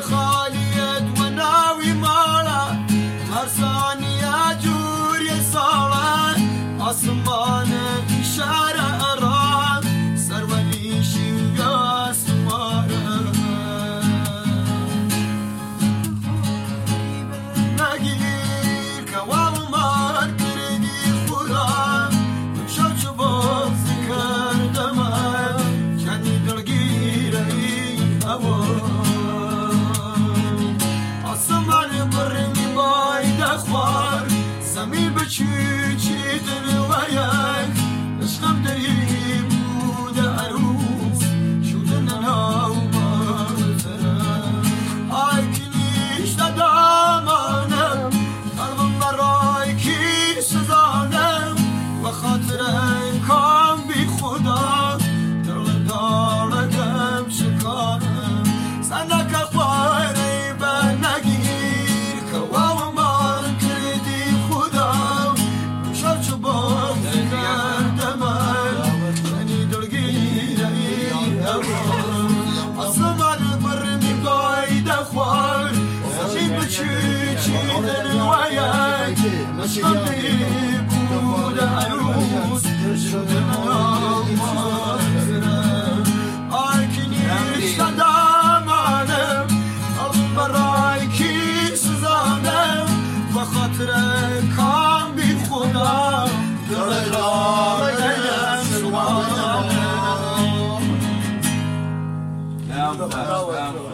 خاليت وناوي مالا هر ثانية جوري صالة أسمان إشارة أرام سرولي شيوغا سمارة نگیر کوام مار کردی خدا شب شباب کردم کنی دلگیره هوا آسمان برمی باید خوار زمین بچی چی دنوایک عشقم دری بود عروس شدن ناو مارترم آی کنیش دامانم قلبم برای کی سزانم و خاطر کام بی خدا دل دارگم شکارم سندک خواری به نگیر کوام مار کردی خدا شب شباب کردم منی دلگیر آسمان برمی باید خوار زمین بچی چی دنوایک عشقم دی بود عروس شدن مارترم آی کنیش دامانم قلبم برای کی سزانم و خاطر کام بی خدا دل دارم شمارم.